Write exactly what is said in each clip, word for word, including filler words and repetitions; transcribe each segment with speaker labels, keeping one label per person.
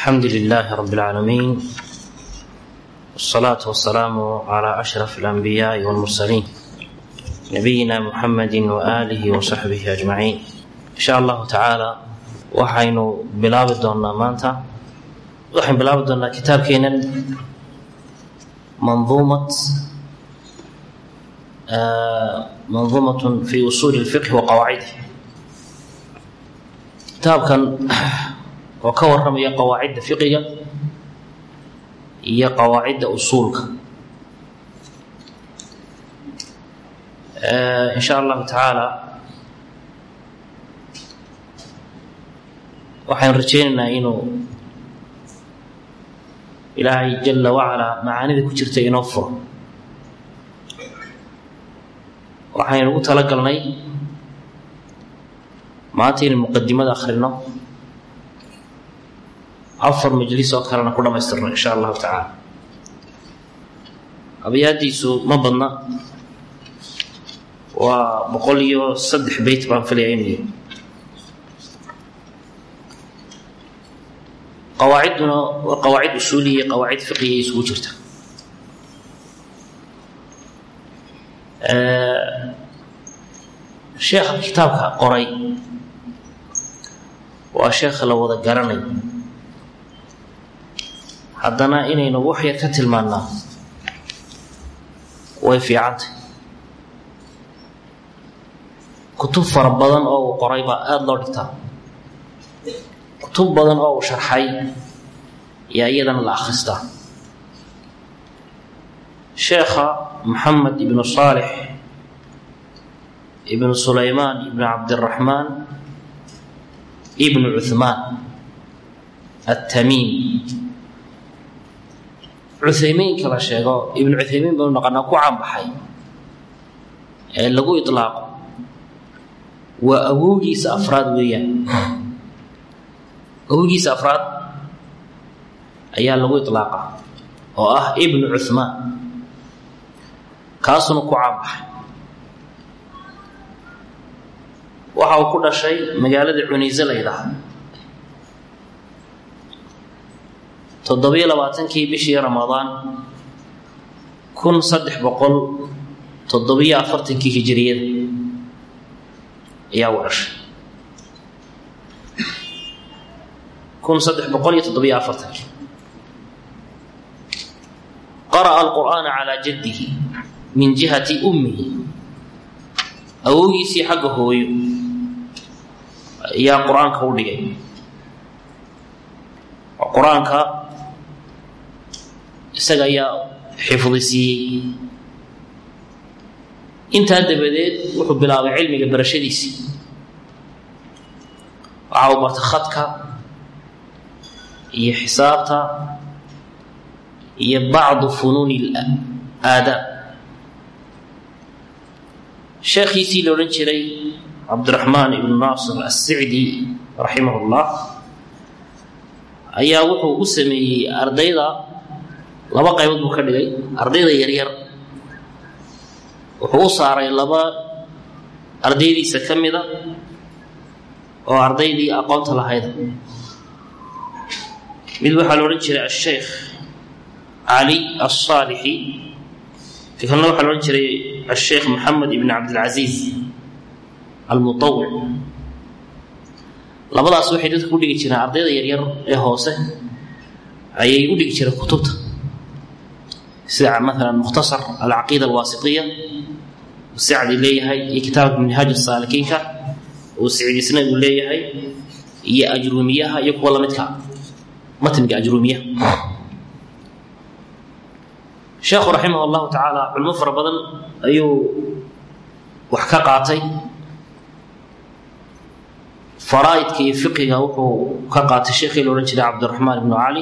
Speaker 1: الحمد لله رب العالمين والصلاة والسلام على أشرف الأنبياء والمرسلين نبينا محمد وآله وصحبه أجمعين. إن شاء الله تعالى waxaynu bilaabi doonaa maanta waxaan bilaabi doonaa kitaabkeenan manzuumat manzuumatun fi usul al-fiqh wa qawaa'idih. kitaabkan oo ka warramaya qawaa'idda fiqiga iyo qawaa'idda usulka. in sha Allah ta'ala waxaan rajaynaynaa inuu ilaahay jalla wacala macaanida ku jirta inoo furo. waxaynu ugu talagalnay maanta inaynu muqadimada akhrino afar majlis oo kalena ku dhammaystirno in sha allahu tacaala. abiyaadiisu ma badna, waa boqol iyo saddex beyt baan filaya inuu qawaaciduna waa qawaacid usuuliya qawaacid fiqiya isugu jirta. sheekha kitaabka qoray waa sheekha la wada garanay, haddana inaynu wax yar ka tilmaannaa way fiicantay. kutub fara badan oo uu qoray baa aada loo dhigtaa, kutub badan oo uu sharxay yaa iyadana la akhristaa. sheekha maxamed ibnu saalix ibnu sulaymaan ibnu cabdiraxmaan ibnu cuthmaan atamiimi. cuthaymiinka la sheego ibnu cuthaymiin baynu naqanaa ku caanbaxay ee lagu itlaaqo waa awowgiisa afraad weeyaan. awowgiisa afraad ayaa lagu iطlaaqa oo ah ibnu cuthmaan, kaasuna ku caanbaxay. waxa uu ku dhashay magaalada cunayse la yidhaahdo toddobiyo labaatankii bishii ramadaan kun saddex boqol toddobiyo afartankii hijiriyada ayaa u dhashay kun saddex boqol iyo toddobiyo afartankii. qara'a alqur'aana calaa jaddihi min jihati ummihi. awowgiisii xagga hooyo ayaa qur-aanka u dhigay. qur-aanka isaga ayaa xifdisiiyey. intaa dabadeed wuxuu bilaabay cilmiga barashadiisii. waxa uu bartay khadka iyo xisaabta iyo bacdu funuuni aadaab. sheekhiisii la odhan jiray cabdiraxmaan ibnu naasir assicdi raximah llah ayaa wuxuu u sameeyey ardayda laba qaybood buu ka dhigay. ardayda yaryar wuxuu u saaray laba ardaydiisa ka mida oo ardaydii aqoonta lahayda. mid waxaa la odhan jiray asheekh cali alsaalixi, ka kalena waxaa la odhan jiray asheekh maxamed ibn cabdilcaziiz almutawic. labadaas waxay dadka ku dhigi jireen ardayda yaryar ee hoose ayay u dhigi jireen kutubta, sida maalan mukhtasar alcaqiida alwaasitiya uu sacdi leeyahay, iyo kitaabka minhaaj asaalikiinka uu sicdiisna uu leeyahay, iyo ajruumiyaha iyo kuwa lamidka matniga ajruumiyaha. sheekhu raximah allahu tacaala culmo fara badan ayuu wax ka qaatay. faraa'idka iyo fiqiga wuxuu ka qaatay sheekhii la odhan jiray cabdiraxmaan ibnu cali.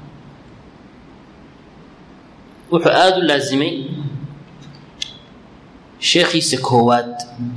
Speaker 1: wuxuu aada u laasimay sheekhiisa koowaad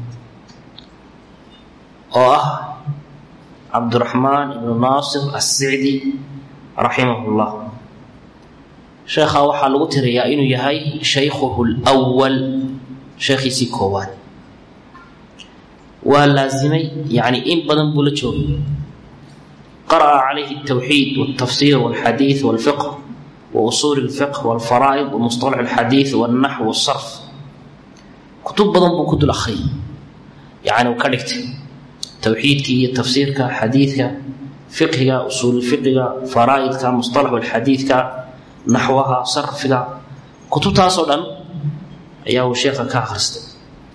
Speaker 1: oo ah cabdiraxmaan ibnu naasir assicdi raximah llah. sheekhaa waxaa lagu tirayaa inuu yahay shaykhuhu lwal, sheekhiisii koowaad. waa laasimay, yani in badan buu la joogay. قرأ عليه التوحيد والتفسير والحديث والفقه وأصول الفقه والفرائض ومصطلح الحديث والنحو والصرف كتب بدن بو كتب الأخرين يعني وكركت توحيدك تفسيرك حديثك فقهك أصول الفقه فرائضك مصطلح الحديثك نحوها صرفك كتب تاسولا أيها الشيخ كاخرست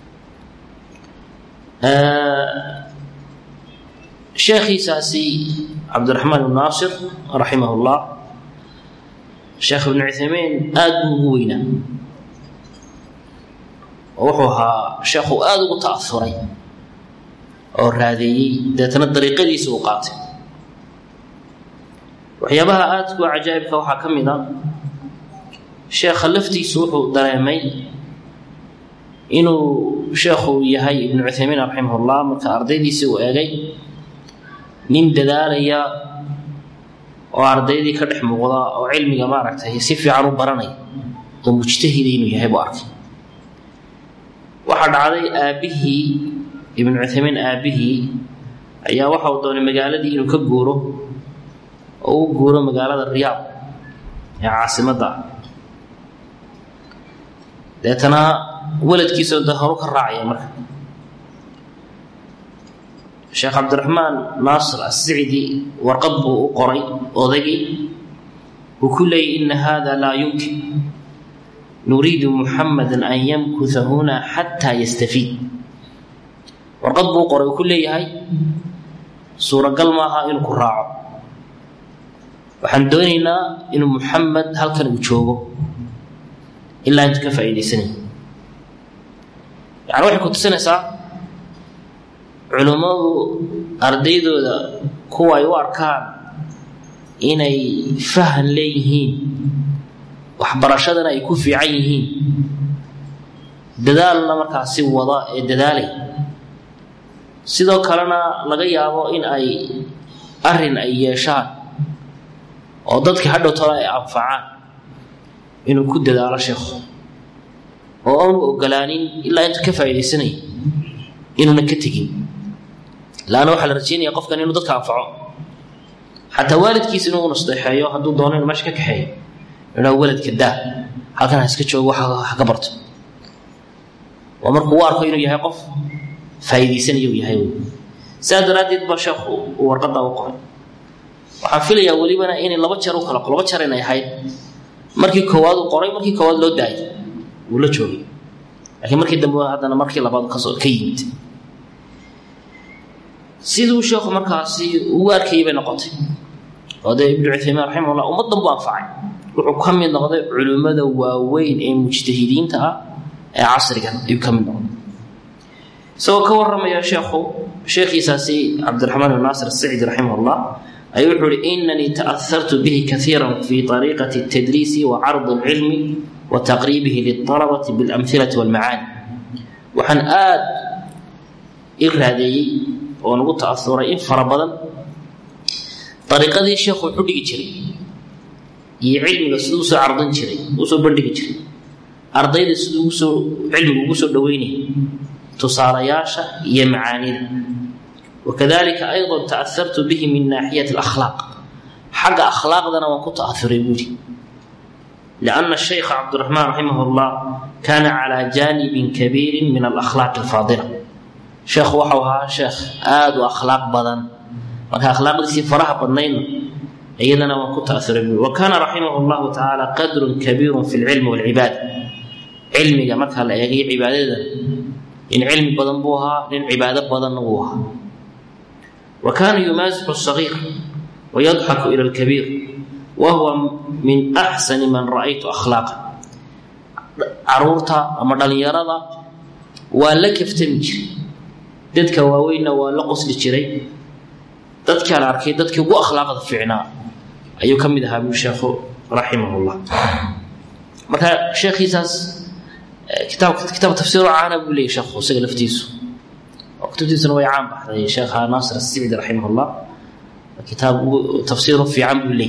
Speaker 1: آه شيخي ساسي عبد الرحمن الناصر رحمه الله الشيخ ابن عثيمين آدم وينا ووحوها شيخ آدم تأثري أو هذه ذاتنا الطريقة دي سوقات وحيابها آدك وعجائبك وحكمنا الشيخ خلفتي سوحو درامي إنه شيخ يهي ابن عثيمين رحمه الله مركا أرضي دي سوء أغي nin dadaalaya oo ardaydii ka dhex muuqda oo cilmiga ma aragtay si fiican u baranay oo mujtahid inuu yahay buu arkay waxa dhacday aabihii ibn Uthaymin aabihii ayaa waxa uu doonay magaaladii inuu ka guuro oo uu guuro magaalada Riyadh ee caasimadda deetana waladkiisa daharu ka raacay marka الشيخ عبد الرحمن ناصر السعدي ورقبه قري وضقي وكل إن هذا لا يمكن نريد محمدا أن يمكث هنا حتى يستفيد ورقبه قري وكل هاي سورة قلمها إنه كراع وحندوننا إنه محمد هل كان يتشوفه إلا أنت كفى إلي سنة يعني روحي كنت سنة ساعة علماء أرديدودا كوا يواركان إني فهم ليهين وحبرشدنا يكون في عينهين ددال مركا سي وضاء ددالي سيدو كلنا لغا يابو إن أي أرن أي يشان oo dadka hadhow tala ay anfacaan inuu ku dadaalo sheekhu oo aan ogolaanin ilaa inta ka faa'iideysanay inuu ka tagin laana waxa la rajeenaya qofkan inuu dadka anfaco hatta waalidkiisa inuu nasteexayo haduu doono inuu meesha ka kaxeeyo inuu waalidka daa halkan iska joogo waxa ka barto waa markuu arko inuu yahay qof faa'iideysanayo yahay saadaraadid ba sheekhu warqada u qoray waxaan filayaa walibana inay laba jeer u kala laba jeer inay ahayd markii koowaad uu qoray markii koowaad loo daayay uu la joogay laakiin markii dambe hadana markii labaad ka soo ka yimid sidoo sheekhu markaasi uu arkay bay noqotay wada ibn Uthaymin rahimahullah ummadan buu anfacay wuxuu ka mid noqday culimada waaweyn ee mujtahidiinta ah ee casrigan ayuu ka mid noqday soo ka waramaya sheekhu sheekhiisaasi Abdurrahman al-Nasir al-Sa'idi rahimahullah أي يقول إنني تأثرت به كثيرا في طريقة التدريس وعرض العلم وتقريبه للطلبة بالأمثلة والمعاني وحن آد إغلادي ونقول تأثرين فربضا طريقة ذي الشيخ وحدي جري يعلم السدوس عرضا جري وسو بلدك جري أرضي السدوس علم وسو دوينه تصار ياشا يمعاني وكذلك أيضا تأثرت به من ناحية الأخلاق حق أخلاق ذنا وكنت أثر بودي لأن الشيخ عبد الرحمن رحمه الله كان على جانب كبير من الأخلاق الفاضلة شيخ وحوها شيخ آد وأخلاق بدن وكان أخلاق ذي فرح بدنين أيضا وكنت أثر بودي وكان رحمه الله تعالى قدر كبير في العلم والعبادة علمي جمعتها لأيغي عبادة إن علم بدن بوها إن عبادة بدن بوها وكان يمازح الصغير ويضحك إلى الكبير وهو من أحسن من رأيت أخلاقا عرورتا أما دليرada waa la kaftan jiray dadka waaweyn waa la qosli jiray dadka la arkay dadkii ugu akhlaaqda fiicnaa ayuu kamid ahaa buu sheekhu rahimahullah marka sheekhiisaas kitaab kitaab tafsiir caana buu leeyahay sheekhu isaga laftiisu وكتبتنا ويعام بحث الشيخ ناصر السعدي رحمه الله كتاب تفسيره في عام لي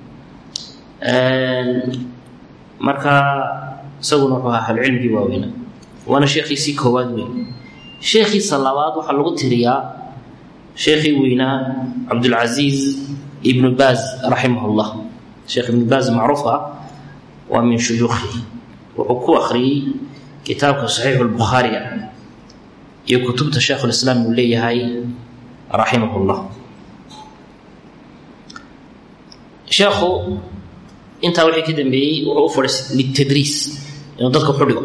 Speaker 1: مركا سووا روحها العلم بواوينا وانا شيخي سيكو وادوي شيخي صلوات waxa lagu tiriyaa شيخي وينا عبد العزيز ابن باز رحمه الله. شيخ ابن باز معروفة ومن شيوخه وحكو أخري كتاب صحيح البخاري يكتبت شيخ الإسلام اللي هاي رحمه الله. شيخه انت وحي كده بي وعفر للتدريس انه ضدك حلو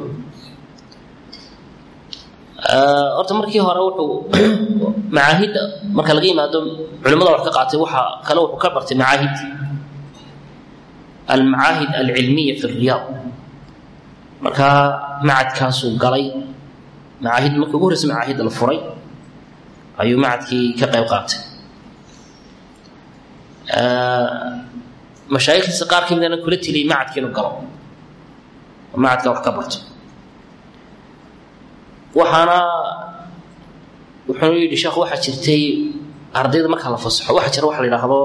Speaker 1: horta markii hore wuxuu macaahid marka laga yimaado culimada wax ka qaatay waxa kale wuxuu ka bartay macaahid al-macaahid al-ilmiya fi Riyadh marka macadkaas uu galay macaahid markii ugu horeysay macaahid la furay ayuu macadkii ka qayb qaatay مشايخ qaar kamidana kula tilay macadkiina galo macadka wax ka barto waxaana wuxuu yidhi sheekh waxa jirtay ardayda marka la fasaxo waxa jira wax la yiraahdo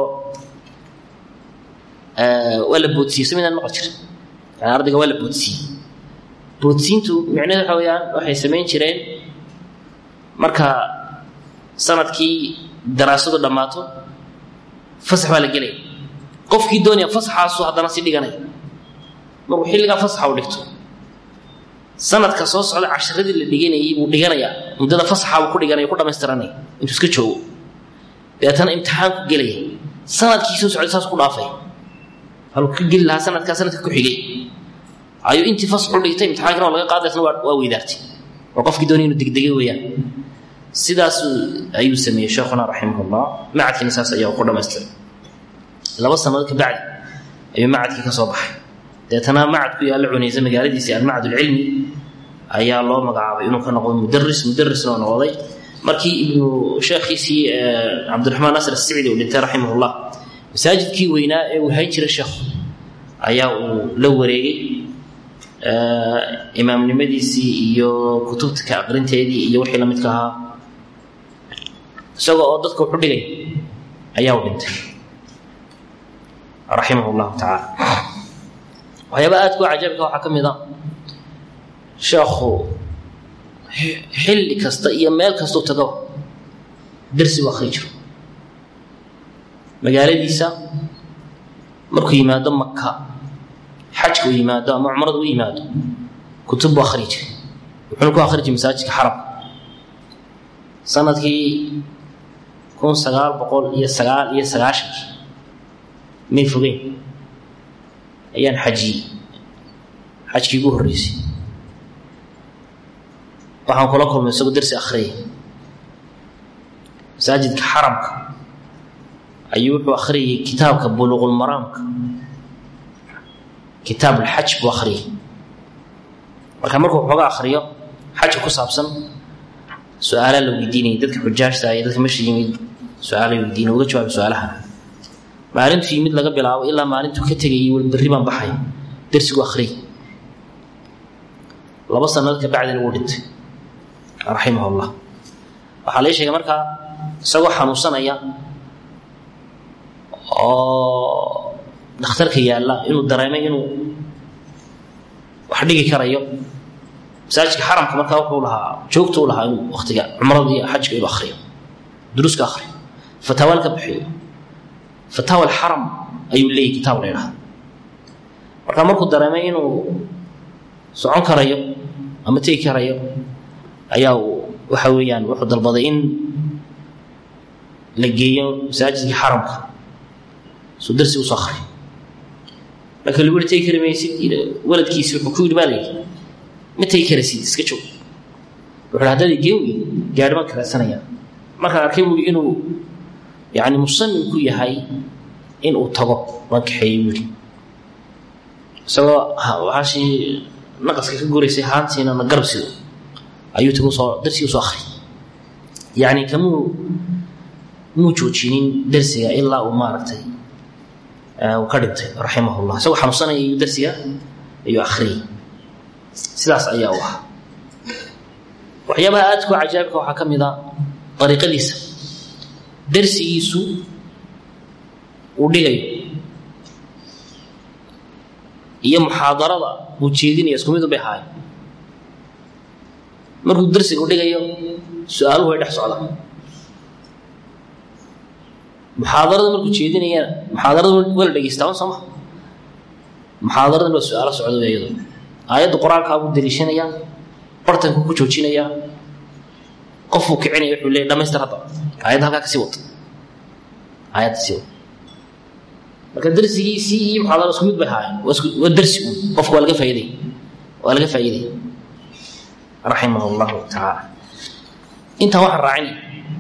Speaker 1: ee wala boodsiyo sameynan ma jiro yani ardayga wala boodsiyo boodsiintu macnaheedu waxa weeyaan waxay sameyn jireen marka sanadkii daraasadu dhamaato fasax baa la galay qofkii doonaya fasaxaasu hadana si dhiganay markuu xilliga fasaxa u dhigto sanadka soo socda casharadii la dhiganayay buu dhiganaya mudada fasaxa uu ku dhiganay ku dhameystiranay intuu iska joogo beetan imtixaan ku galay sanadkii soo socda saas ku dhaafay hal ku gal la sanadka sanadka ku xigay ayu intii fasax u dhigtay imtixaankana laga qaadayna waa weydaartay oo qofkii doonaya inuu digdegay weeyaan sidaas ayuu sameeyay sheekhuna rahimahullah macadkina saas ayaa ku dhameystiray laba sanadood ka bacdi ayuu macadkii ka soo baxay deetana macadku yaala cunaysa magaaladiisa al-macad al-ilmi ayaa loo magacaabay inuu ka noqdo mudarris mudarris oo noqday markii ibnu sheekhiisi Abdurrahman Nasr as-Saidi oo dhintay rahimahullah masaajidkii weynaa ee uu hay jiray sheekh ayaa uu la wareegay imaamnimadiisii iyo kutubta ka aqrinteedii iyo wixii la midka ahaa isagoo oo dadka wuxuu dhigay ayaa uu dhintay رحمه الله تعالى. وهيبقى أتكو عجبك وحكمي شيخو حل كستا يمال كستو تدو درسي وخيجر مقالي ديسا مركو يمادو مكة حجكو يمادو معمرضو يمادو كتب وخريج وحنكو أخرج مساجك حرب سنة كي كون سقال بقول إيا سقال إيا سقاشك من فوقين أيان حجي حجي يقول الرئيسي وحن كلكم من سوق درس أخري مساجد حرمك أيوح وأخري كتابك بلوغ المرامك كتاب الحج وأخري وكمركم حقا أخريه حج كصابسن سؤالا لو يديني ذلك حجاج ساي ذلك مش يمين سؤالا يديني وذلك جواب سؤالها maalintii mid laga bilaabo ilaa maalintuu ka tagay wal bari baan baxay darsigu akhri laba sanadood ka bacdina uu dhintay rahimahullah waxa la sheegay marka isagoo xanuunsanaya oo dhakhtarka yaala inuu dareemay inuu wax dhigi karayo masaajidka xaramka marka wuxuu lahaa joogto u lahaa inuu waqtiga umradii xajka uu akhriyo duruuska akhriyo fatawalka bixiyo فتاوى الحرم أي لي كتاب ليلة marka markuu dareemay inuu socon karayo ama tii karayo ayaa waxa weeyaan wuxuu dalbaday in la geeyo masaajidka xaramka soo darsi u saxray laakiin lagu tii karamaysid waladkiisa wuxuu ku yidhi ma tii karaysid iska joog wuxuu hadii geeyo gaarman kala sanaya marka arkay inuu يعني مصمم كو يحي ان او تغو وانكحي ويلي سواء وحاشي نقصك ka guureysay haantiina na garbsido ayuu tagu soo darsiga soo akhri yani kamu mu joojinin darsiga ilaa uu maartay oo ka dhintay rahimahullah soo xanuunsanay darsiga ayuu akhri sidaas ayaa wax waxyaabaha aad ku cajaabka waxa kamida طريقadiisa درسيسو ودغاي iyo muhaadarada uu jeedinaya isku mid u bixay markuu darsiga u dhigayo su'aaluhu way dhex socdaan محاضرة مركو تشيدين يا محاضرة ولا دقيستان سما محاضرة لو سؤال سعودي أيضا آيات القرآن كابو دليشين يا برتن كوكو تشوتشين يا قفوا كعيني يحول لي لما يسترطع آيات هكاك سيوط آيات سيوط لكن درسي سي محاضرة سكوت بهاي والدرس قفوا ولا فايدة ولا فايدة رحمه الله تعالى انت واحد راعيني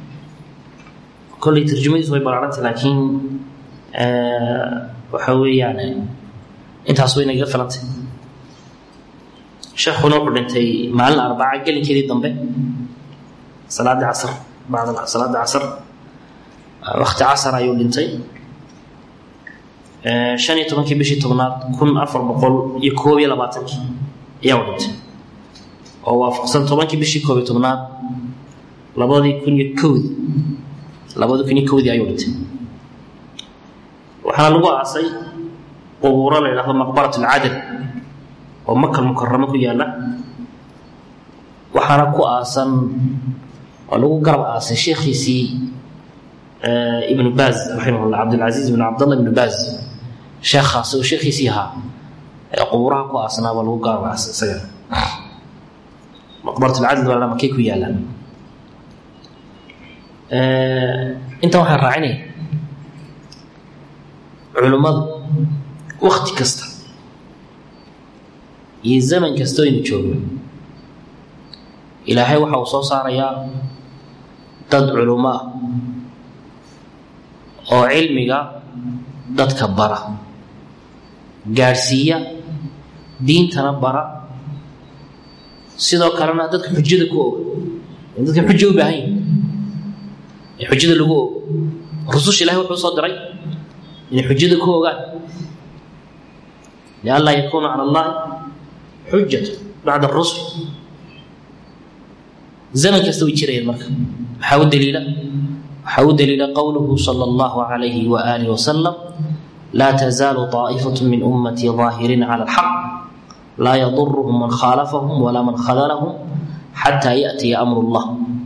Speaker 1: كل ترجمتي سوي بلارنت لكن آه وحوي يعني انت عصوينا قفلت شيخنا قلنتي مع الأربعة قال لي كذي ضمبه صلاة العصر بعد صلاة العصر وقت عصر أيوة لنتي آه شاني تمن كي بشي تمنات كن أفر بقول يكوب يلا باتك يا ولد أو أفقسن تمن كي بشي كوب تمنات لبادي كن يكود لبادي كن يكود يا ولد وحنا لقوا عصي قبورا لله مقبرة العدل ومكة المكرمة كيالا وحنا كو آسن ولو قرب آسن شيخي سي آه ابن باز رحمه الله عبد العزيز بن عبد الله بن باز شيخ خاص وشيخي سيها قبورها كو آسن ولو قرب آسن سجل مقبرة العدل ولا مكي كيالا آه انت وحنا راعيني علماء وقت كسته iyo zaman kasto inuu joogo ilaahay waxa uu soo saarayaa dad culimo oo cilmiga dadka bara gaarsiiya diintana bara sidoo kalena dadka xujada ku og dadka xujo u baahan yahay xujada lagu og rusul ilaahay wuxuu soo diray in xujada ku ogaan la alla yakuna ala allah حجة بعد الرسل زمن كستوي جري المركب حاول دليلا حاول دليلا قوله صلى الله عليه وآله وسلم لا تزال طائفة من أمتي ظاهرين على الحق لا يضرهم من خالفهم ولا من خذلهم حتى يأتي أمر الله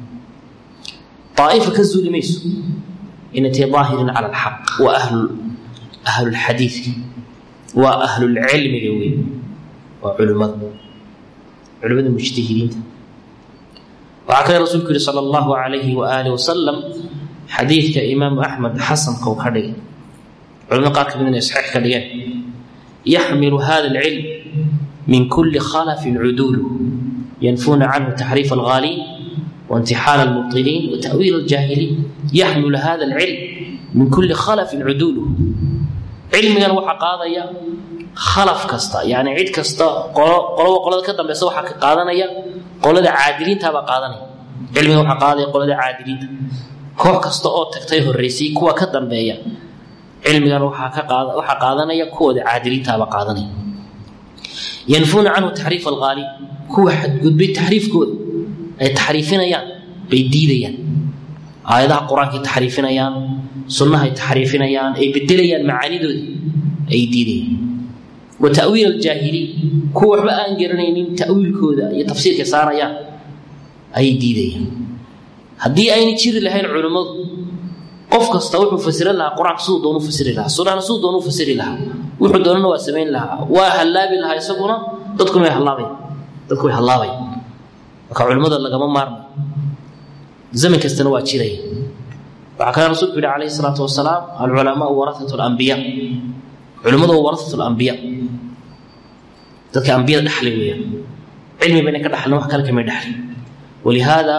Speaker 1: طائفة كالزول ميسو إنتي ظاهرين على الحق وأهل أهل الحديث وأهل العلم اليوم وعلماء علماء المجتهدين وعكا رسولك صلى الله عليه وآله وسلم حديث كإمام أحمد حسن كوكري علماء قال من يصحح كليان يحمل هذا العلم من كل خلف عدول ينفون عنه تحريف الغالي وانتحال المبطلين وتأويل الجاهلين يحمل هذا العلم من كل خلف عدول علمنا وحقاضيا خلف كستا يعني عيد كستا قلوا قلوا كذا بس هو حق قادنا يا قلوا عادلين تبع قادنا علمي وحقاضي قلوا عادلين كوا كستا أو تكتيه الرئيسي كوا كذا بيا علمي كانوا حق قاد وحقاضنا يا كوا عادلين تبع قادنا ينفون عنه تحريف الغالي كوا حد قد بتحريف كوا أي تحريفنا يا بيديديا آيات القرآن كي تحريفنا يا سنة تحريفنا يا أي بدليا معاني دود أي ديديا وتأويل الجاهلي كوح بقى أنجرنين تأويل كودا يتفسير كسارة يا أي ديدي هدي أين تشير لهاي العلماء قف كستوح وفسر لها قرآن سود دون فسر لها سنة سود دون فسر لها وحدون واسمين لها وهلابي لها يسقنا تدكم يا هلابي تدكم يا هلابي وكعلماء الله كمان مارنا زمن كستنوا تشيري وكان رسول الله عليه الصلاة والسلام العلماء ورثة الأنبياء علماء ورثة الأنبياء ذلك أنبياء دحلوية علمي بينك دحل نوح كان كم يدحل ولهذا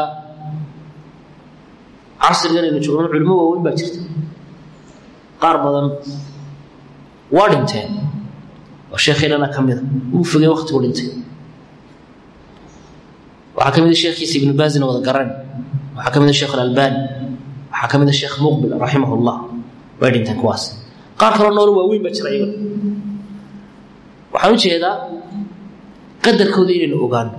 Speaker 1: عصر قال إنه شغلون علماء وين باجرت قاربا وارنتين والشيخ لنا كم يذا وفي وقت ولنتين وحكم هذا الشيخ يسي بن باز وذكرن وحكم هذا الشيخ الألباني وحكم هذا الشيخ مقبل رحمه الله وارنتين كواس qaar kale nool waa weyn ba jiray waxaan u jeedaa qadarkooda inay ogaan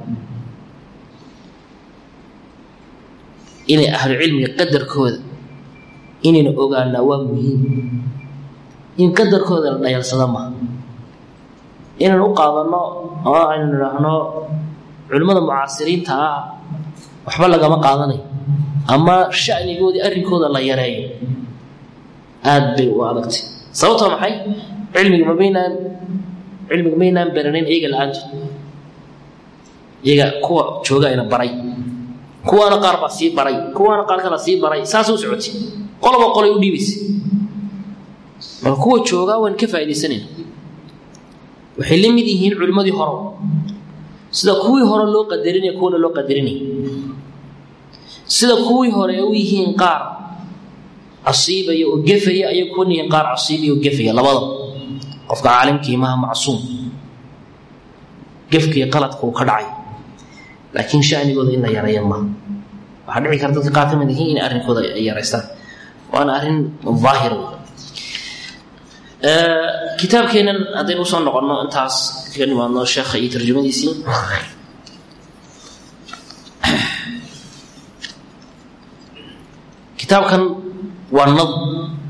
Speaker 1: inay ahlu cilmi qadarkooda inay ogaan waa muhiim in qadarkooda la dhayalsada ma inaan u qaadano oo aynu raahno culimada mucaasiriinta ah waxba lagama qaadanayo ama shanigoodii arrinkooda la yareeyo aad bay u adagtay sababtoo maxay cilmiga ma baynaan cilmiga ma baynaan baranin iyaga la'aantu iyaga kuwa jooga ina baray kuwana qaar baa sii baray kuwana qaar kale sii baray saas u socotay qolba qolay u dhiibisay marka kuwa jooga waan ka faa'iideysanayna waxay la mid yihiin culimadii hore sida kuwii hore loo qadarinay kuwana loo qadarinay sida kuwii hore u yihiin qaar asiibaya oo gefaya ay kuwan yihiin qaar asiibaya oo gefaya labada qofka caalimkii ma macsuum gefkii qaladku ka dhacay laakiin shaanigooda in la yareeyo ma waxa dhici karta dadka qaar ka mid yihiin in arrinkooda ay yareystaan waana arrin zaahir ee kitaabkeena hadaynu soo noqono intaas ka nimaadno sheekha iyo tarjumadiisii kitaabkan waa nadm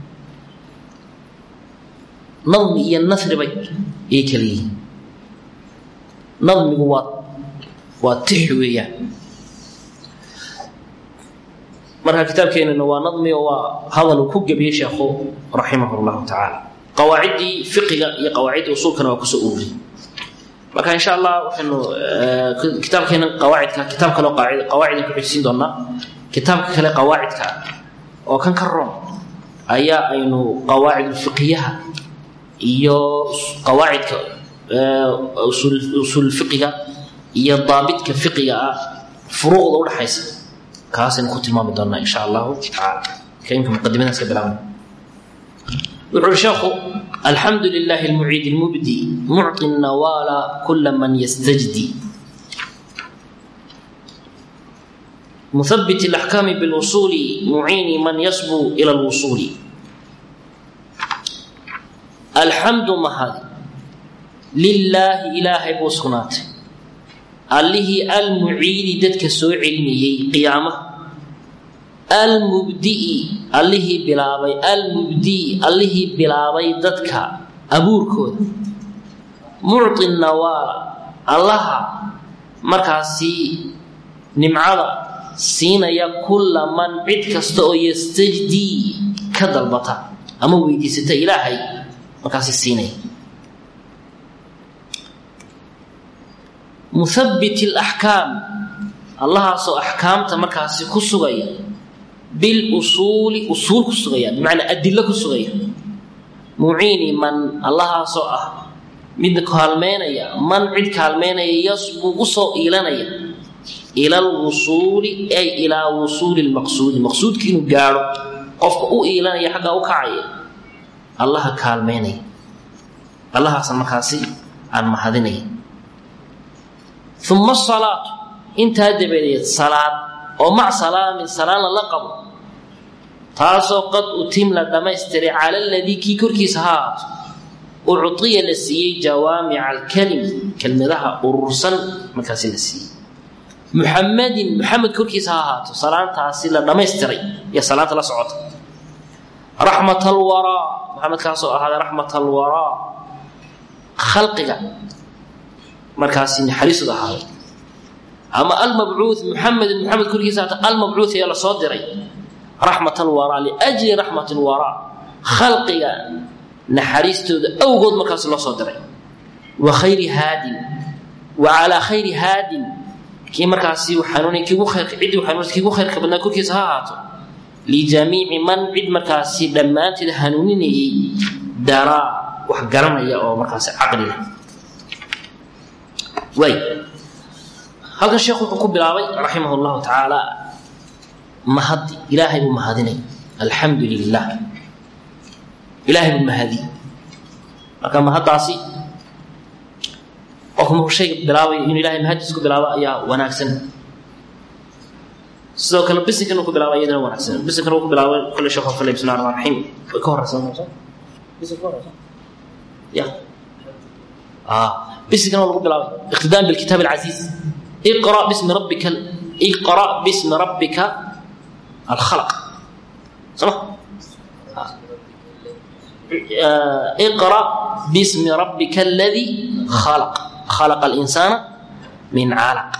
Speaker 1: nadm iyo nasr bay ay kaliye nadmigu waa waa tix weeyaan marka kitaabkeena waa nadmi oo waa hadal ku gabiyay sheekhu rahimahullahu ta'ala qawaacidi fiqiga iyo qawaacid usulkana waa ku soo ururiyay marka insha Allah waxaanu kitaabkeena qawaacidka kitab kale qawaacid qawaacid ku xisiin doona kitabka kale qawaacidka oo kan ka roon ayaa aynu qawaacid fiqiyaha iyo qawaacidka usul usul fiqiga iyo daabidka fiqiga ah furuuqda u dhaxaysa kaas in ku tilmaami doona insha Allah ta'ala كيف مقدمنا سبلان يقول الشيخ الحمد لله المعيد المبدي معطي النوال كل من يستجدي مثبت الأحكام بالوصول معين من يصبو إلى الوصول الحمد مهد لله إله بوسكنات الله المعيد دتك سوء علمي قيامه المبدئ الله بلاوي المبدئ الله بلاوي دتك أبوركود معطي النوال الله مركاسي نمعلا سينيا كل من عد كستو يستجدي كدلبتا أما ويديستا إلهي مركاسي سينيا مثبت الأحكام الله سو أحكام تمركاسي كسوغيا بالأصول أصول كسوغيا بمعنى أدلة كسوغيا معيني من الله سو من كالمينيا من عد كالمينيا يصبو سو إلانيا إلى الوصول أي إلى وصول المقصود المقصود كينو قارو قفك أو إلانيا حقا أو كعي الله كالمينيا الله سمكاسي عن محاديني ثم الصلاة انت هدبيت صلاة ومع سلام سلام اللقب تاسو قد أتم لدميستري على الذي كي كركي سهات أعطي لسي جوامع الكلم كلمة لها أرسل مكاسي لسي محمد محمد كركي سهات صلاة تاسي لدميستري يا صلاة الله سعود رحمة الوراء محمد كاسو هذا رحمة الوراء خلقك مركاسي حريص هذا أما المبعوث محمد محمد كل كيسات المبعوث يلا صادري رحمة الوراء لأجل رحمة الوراء خلقي نحريست أو قد مركاس الله صادري وخير هاد وعلى خير هاد كي مركاسي وحنوني كي خير عدي وحنوني كي خير كبنا كل كيسات لجميع من عد مركاسي لما تدهنوني درا وحقرنا يا أو مركاسي عقلي وي هذا الشيخ يقول بالله رحمه الله تعالى مهد إلهي بمهدني الحمد لله إلهي بمهدي لكن مهد عصي وكما هو الشيخ بالله إن إلهي مهد يسكو بالله يا وناكسن سو كان بس كانوا بالله يدنا وناكسن بس كانوا بالله كل شيخ فلي بسم الله الرحمن الرحيم كهر سنه بس كهر يا اه بس كانوا بالله اقتداء بالكتاب العزيز اقرأ باسم ربك ال... اقرأ باسم ربك الخلق صح اقرأ باسم ربك الذي خلق خلق الإنسان من علق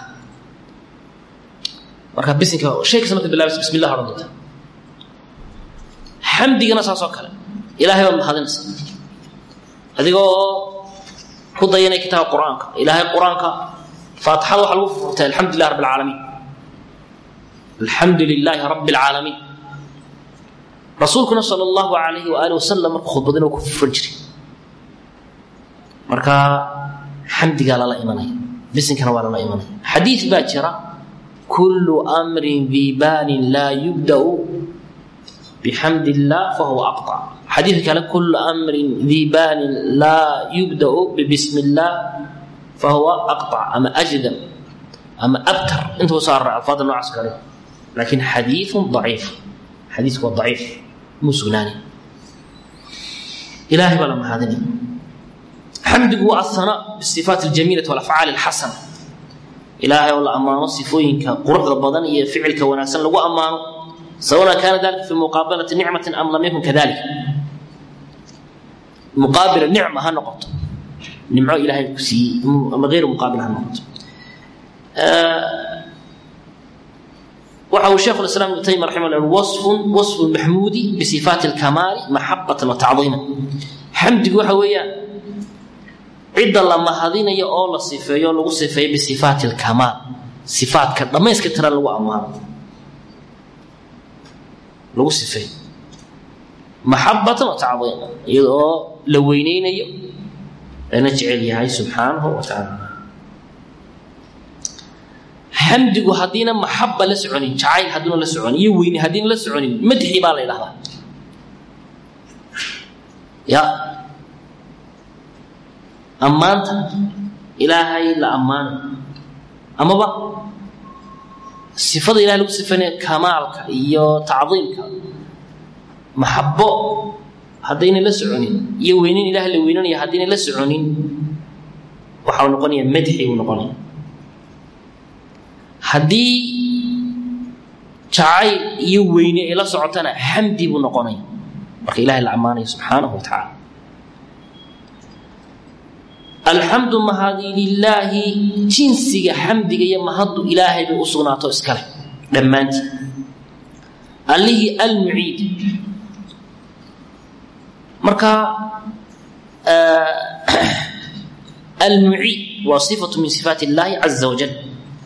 Speaker 1: مركب باسمك شيء سمعت بالله بسم الله الرحمن الرحيم حمدي أنا سأسوكله إلهي ومحضنس هذه كضينا كتاب القرآن إلهي القرآن فاتحة وحلوف الحمد لله رب العالمين الحمد لله رب العالمين رسولكنا صلى الله عليه وآله وسلم خطبنا وكف فجر مركا حمد قال الله إيماني بسن كان ولا الله إيماني حديث باكرة كل أمر ذي بال لا يبدأ بحمد الله فهو أقطع حديث كان كل أمر ذي بال لا يبدأ ببسم الله فهو أقطع أما أجدم أما أبتر أنت صار الفاظ النوع عسكري لكن حديث ضعيف حديث هو ضعيف مسغناني إلهي بلا محاذني حمده هو الثناء بالصفات الجميلة والأفعال الحسنة إلهي والله أمانه صفوينك قرق البضانية فعلك وناسا لو أمانه سواء كان ذلك في مقابلة نعمة أم لم يكن كذلك مقابل النعمة هالنقط نمعه إلهي الكسي غير مقابل هالنقط أه وحاول الشيخ الإسلام ابن تيمية رحمه الله وصف وصف المحمود بصفات الكمال محبة وتعظيما حمد وحويا عد الله ما هذين يا الله صفة يا الله صفة بصفات الكمال صفات كذا ما يسكت ترى لو أمام لو صفة محبة وتعظيما يا لوينين يا نجعل يا سبحانه وتعالى حمدك هدينا محبة لسعونين جعيل هدونا لسعونين يوين هدينا لسعونين مدحي بالله لها يا أمانت إلهي إلا أمان أما بقى صفة إلهي لك صفة كمالك يا تعظيمك محبة هدينا لسعونين يوينين إلهي لوينين يهدينا لسعونين وحاول نقني مدحي ونقني haddii jacayl iyo weyne ay la socotana xamdi buu noqonay marka ilaahay la amaanayo subhanahu wa ta'ala alhamdu mahadi lillahi jinsiga xamdiga iyo mahadu ilaahay buu usugnaato iskale dhamaantii allihi almu'id marka almu'id wa sifatu min sifati allahi azza wa jalla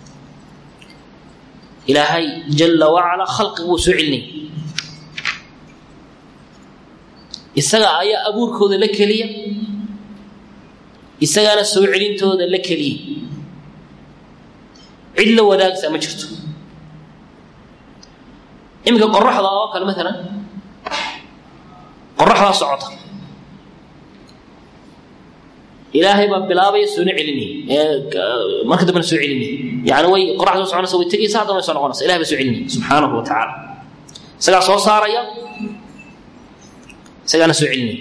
Speaker 1: إلهي جل وعلا خلقه وسعلني إساق آية أبورك هذا لك لي إساق أنا سعلنت هذا لك لي إلا ولاك سأمجرته إمك قرح ذا أوكال مثلا قرح ذا صعوته إلهي باب بلابي سنعلني ما كتبنا سعلني يعني وي قرح ذا صعونا سوي تقي ساعة ويسون غنص إلهي بسعلني سبحانه وتعالى سقع صو صاريا سقعنا سعلني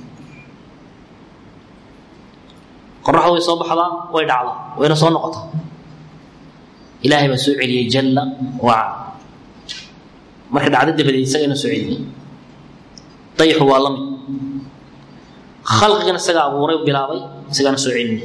Speaker 1: قرح ذا يصوب حلا ويدع له وين صون نقطة إلهي بسعلي جل وعلا ما كده عدد بدي سقعنا سعلني طيح والله خلقنا سقع أبوري وبلابي سقعنا سعلني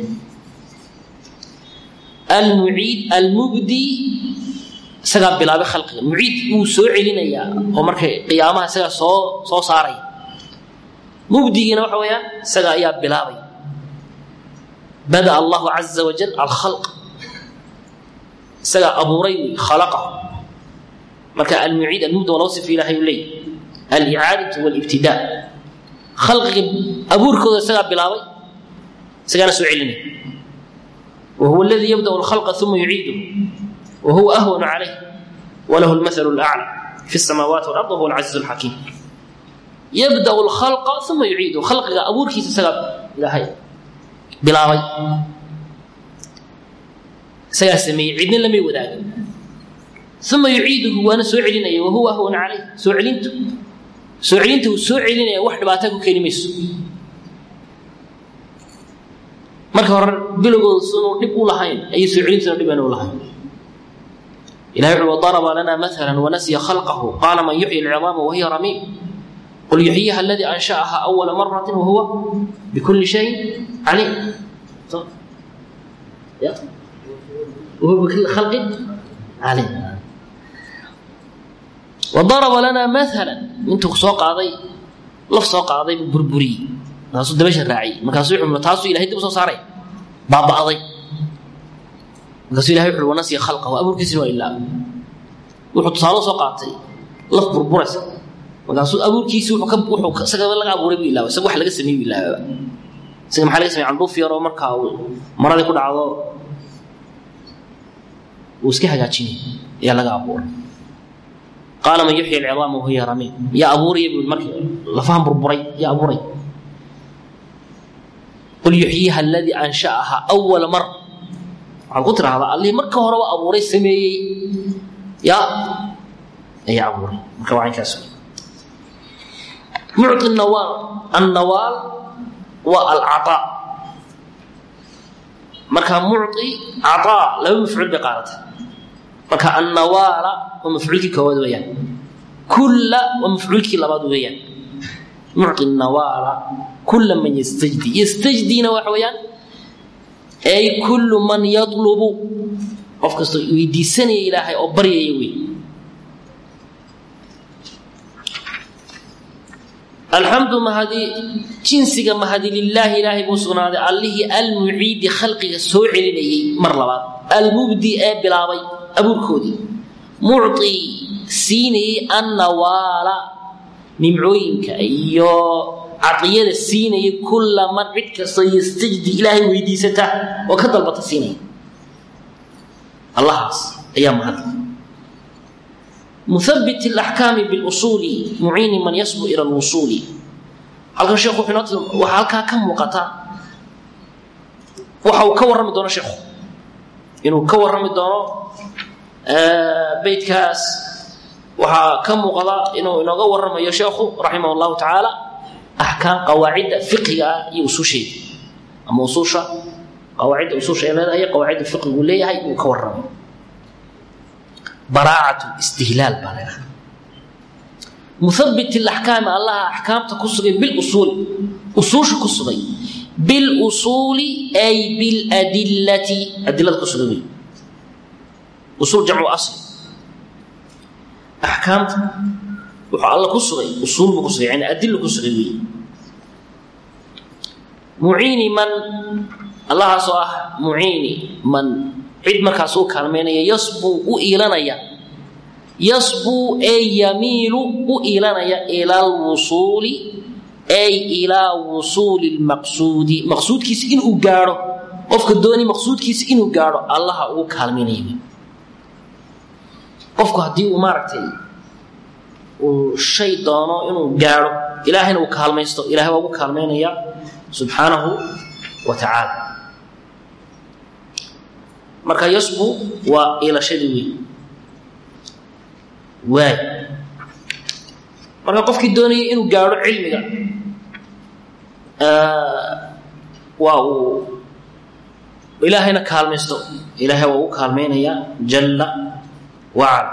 Speaker 1: المعيد المبدي سقع بلابي خلق معيد وسعلنا يا ومرك قيامها سقع صو صو صاري مبدي نوحويا سقع يا بلابي بدأ الله عز وجل الخلق سقع أبوري خلقه مرك المعيد المبدي والوصف إلهي لي الإعادة والابتداء خلق أبورك سقع بلاوي سقعنا سعلني وهو الذي يبدأ الخلق ثم يعيده وهو أهون عليه وله المثل الأعلى في السماوات والأرض وهو العزيز الحكيم يبدأ الخلق ثم يعيده خلق أبورك سقع إلهي بلاوي سقع سمي عيدنا لم يوداك ثم يعيده وأنا سعلني وهو أهون عليه سعلنته سعلنته سعلني واحد باتاكو كلميس marka hore bilowgooda soo dib u lahayn ay suucinta dib aan u lahayn ilaahay wuxuu daraba lana mathalan wa nasiya khalqahu qala man yuhyi al'idama wa hiya ramim qul yuhyiha alladhi ansha'aha awwala marratin wa huwa bikulli shay 'alim ya wa huwa bikulli khalqin 'alim وضرب لنا مثلا انتو سو قاداي laf soo qaaday burburi naasu dabasha raacay markaas uu xumno taasu ilaahay dib soo saaray baabaaday markaas ilaahay wuxuu wanasiya khalqa wa abuurkiisa waa ilaa wuxuu taalo soo qaatay laf burburaysa markaas abuurkiisa wuxuu ka wuxuu isaga laga abuuray ilaa isaga wax laga sameeyay ilaa isaga maxaa laga sameeyay anduuf yaro markaa marada ku dhacdo uu iska hagaajinay yaa laga abuuray قال من يحيي العظام وهي رميم يا أبوري بالمركب لفهم بربري يا أبوري قل يحييها الذي أنشأها أول مرة على القطر هذا اللي مركب هو أبوري سمي يا يا أبوري مكواعين كاسر معطي النوال النوال والعطاء مركب معطي عطاء لا مفعول بقارته marka an-nawala wa maf'ulki kawad weeyaan kulla wa maf'ulki labad weeyaan mu'ti an-nawala kullu man yastajdi yastajdina wa weeyaan ay kullu man yatlubu of kasto weydiisanaya ilaahay oo baryaya weey alhamdu mahadi jinsiga mahadi lillahi ilahi busnaade allihi al-mu'id khalqiga soo celinayay mar labaad al-mubdi ee bilaabay abuurkoodi mu'ti siini an-nawala nimcooyinka iyo aqiyada siinay kullu man cid kasta yastajdi ilaahi weydiisata oo ka dalbata siinay allahas ayaa mahad مثبت الأحكام بالأصول معين من يصبو إلى الوصول هل كان شيخ حنات وهل كان كم وقتا وحاو كور رمضان شيخ إنه كور رمضان آه بيت كاس وها كم وقضاء إنه إنه كور رمضان يا شيخ رحمه الله تعالى أحكام قواعد فقهية يوصو شيء أما وصوشة قواعد وصوشة هي قواعد الفقه واللي هي كور رمضان براعة استهلال بالغة مثبت الأحكام الله أحكام تكسر بالأصول أصول شو كسر بالأصول أي بالأدلة أدلة كسر أصول جمع أصل أحكام الله كسر أصول كسر يعني أدلة كسر معيني من الله صح معيني من عيد مركز سو كلمينيا يصبو وإيلانيا يصبو أي يميل وإيلانيا إلى الوصول أي إلى وصول المقصود مقصود كيس إنه جاره قفك الدوني مقصود كيس إنه جاره الله هو كلمينيا قفك هدي ومارتي والشيطان إنه جاره إلهنا وكلميستو إله هو كلمينيا سبحانه وتعالى marka yasbu wa ila shadwi way marka qofkii doonayay inuu gaaro cilmiga ee waa uu ilaahayna kaalmaysto ilaahay waa uu kaalmeynaya jalla wa ala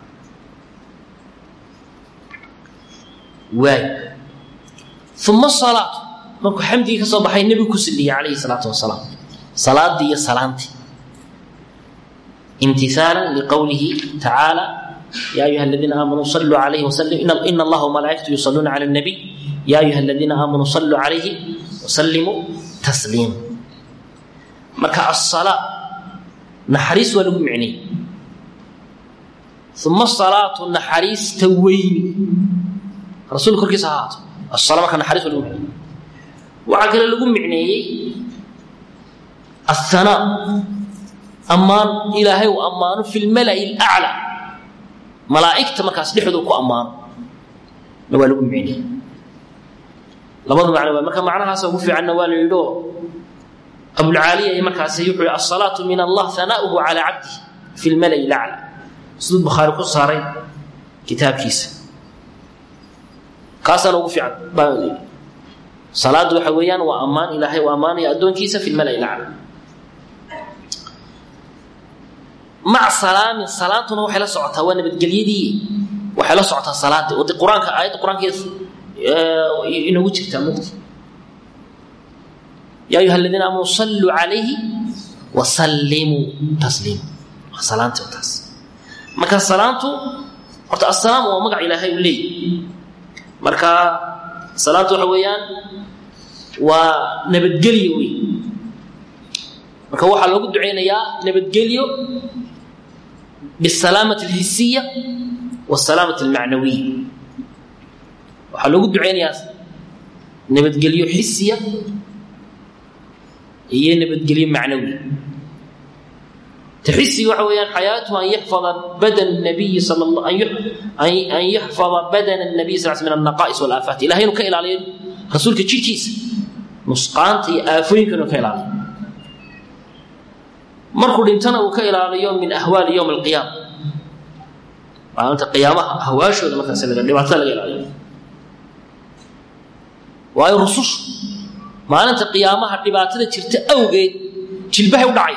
Speaker 1: way thumma salat marka xamdiga ka soo baxay nabiga ku salliya alayhi salatu wasalaam salaadii iyo salaantii امتثالا لقوله تعالى يا أيها الذين آمنوا صلوا عليه وسلم إن, إن الله وملائكته يصلون على النبي يا أيها الذين آمنوا صلوا عليه وسلموا تسليما مركع الصلاة نحريس ولو معني ثم الصلاة نحريس توين رسول كركي صلاة الصلاة مركع نحريس ولو معني وعقل لو معني الثناء أمان إلهي وأمان في الملأ الأعلى ملائكة مركز لحظوا كو أمان نوالكم بعيني لبضوا معنا مركز معناها سوف عن نوال العلو أبو العالية مركز يحيي الصلاة من الله ثناؤه على عبده في الملأ الأعلى صدود بخاري قصاري كتاب كيس كاسا نوفي عن صلاة وحويان وأمان إلهي وأمان يأدون كيس في الملأ الأعلى مع سلام صلاتنا وحلا سعتها ونبتقليدي وحلا سعتها صلاة ودي قرآن آية القرآن كيف إنه وجهك تموت يا أيها الذين آمنوا صلوا عليه وسلموا تسليما صلاة وتس مكان صلاة قلت السلام ومقع إلهي ولي مركا salaatu waxa weeyaan waa nabadgelyo weey marka waxa lagu duceynayaa nabadgelyo bisalaamati alhissiyya wasalaamati almacnawiyya waxa lagu duceynayaa nabadgelyo hissiya iyo nabadgelyo macnawi تحسي وحويان حياته أن يحفظ بدن النبي صلى الله عليه وسلم أن يحفظ بدن النبي صلى الله عليه وسلم من النقائص والآفات إلهي نكيل عليه رسولك تشيكيس نسقانتي آفين كنو كيل عليه مركو انتنا وكيل على يوم من أهوال يوم القيامة وأنت قيامة أهواش ولا مثلا سنة اللي بعثها لغير عليه وأي رسوش ما أنت قيامة اللي بعثها تشرت أوغي تلبهي ودعي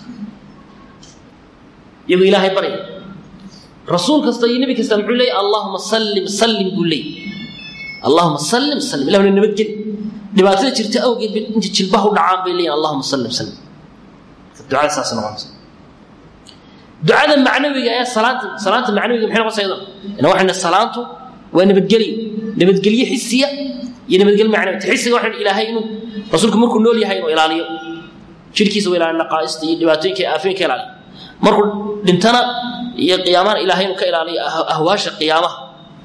Speaker 1: يبقى إلهي بري رسول كستي نبي كستمع لي اللهم سلم سلم قول لي اللهم سلم سلم إلا من النبي لبعثنا ترتي أوجد أنت تشلبه ودعام بلي اللهم سلم سلم الدعاء أساسا وامس دعاء المعنوي يا صلاة صلاة المعنوي محين قصة أيضا إنه واحد الصلاة وأنا بتجلي نبتجلي حسية ين بتجلي معنوي تحس واحد إلهي إنه رسولكم مركو نولي هاي إلى عليه شركي سوي إلى النقائص دي لبعثين كأفين كلا markuu dhintana iyo qiyaamada ilaahay uu ka ilaaliyo ahwaasha qiyaamaha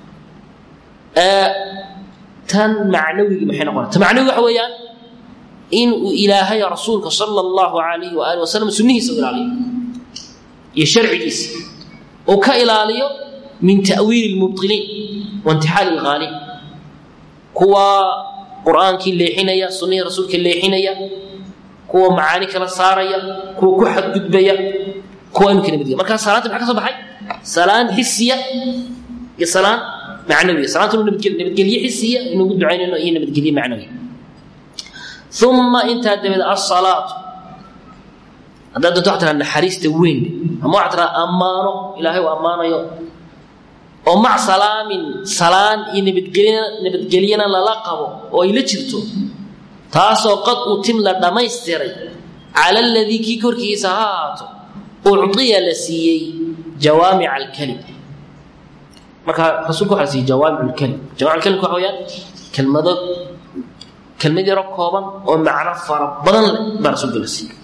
Speaker 1: ee tan macnawiga maxay noqonaa tan macnawiga waxa weeyaan in uu ilaahay rasuulka sallallahu alayhi wa alihi wasallam sunnihiisa ilaaliyo iyo sharcigiisa oo ka ilaaliyo min ta'wiil al-mubtilin wa intihal al-ghalib kuwa quraanki leexinaya sunnihi rasuulka leexinaya kuwa macaani kala saaraya kuwa ku xad gudbaya كوانو كلمة دي مركز صلاة محكا صباحي صلاة حسية يا صلاة معنوية صلاة نبتقلية حسية إنه قد عين إنه إيه نبتقلية معنوية ثم انت هدفت الصلاة هذا دو تعترى أن حريس توين أما اعترى أمانه إلهي وأمانه يوم ومع سلام سلام إيه نبتقلينا للقبه وإلتشرته تاسو قد أتم لدما يستري على الذي كي كوركي سهاته أعطي لسيي جوامع الكلم marka rasuulku waxa si jawaab الكلم jawaab الكلم waxa weeyaan kelmado kelmad yar kooban oo macna fara badan leh baa rasuulku la siiyay